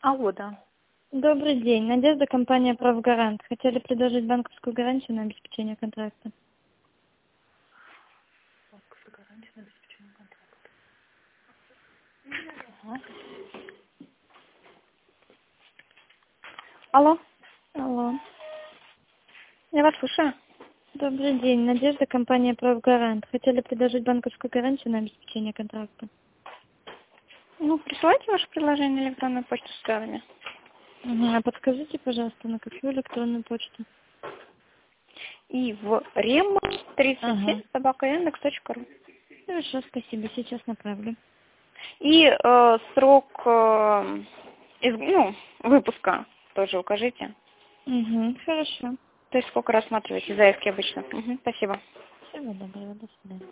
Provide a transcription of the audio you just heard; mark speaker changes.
Speaker 1: Алло, да.
Speaker 2: Добрый день. Надежда, компания «Правгарант». Хотели предложить банковскую гарантию на обеспечение контракта.
Speaker 1: Банковская гарантия на обеспечение контракта. Ага. Алло,
Speaker 2: Алло.
Speaker 1: я вас слушаю.
Speaker 2: Добрый день. Надежда, компания «Правгарант». Хотели предложить банковскую гарантию на обеспечение контракта.
Speaker 1: Ну, присылайте ваше предложение на электронную почту с данными.
Speaker 2: А подскажите, пожалуйста, на какую электронную почту?
Speaker 1: И в рем 37
Speaker 2: Ага.
Speaker 1: @yandex.ru.
Speaker 2: Хорошо, спасибо. Сейчас направлю.
Speaker 1: И срок выпуска тоже укажите.
Speaker 2: Угу. Хорошо.
Speaker 1: То есть сколько рассматриваете заявки обычно. Спасибо.
Speaker 2: Всего доброго. До свидания.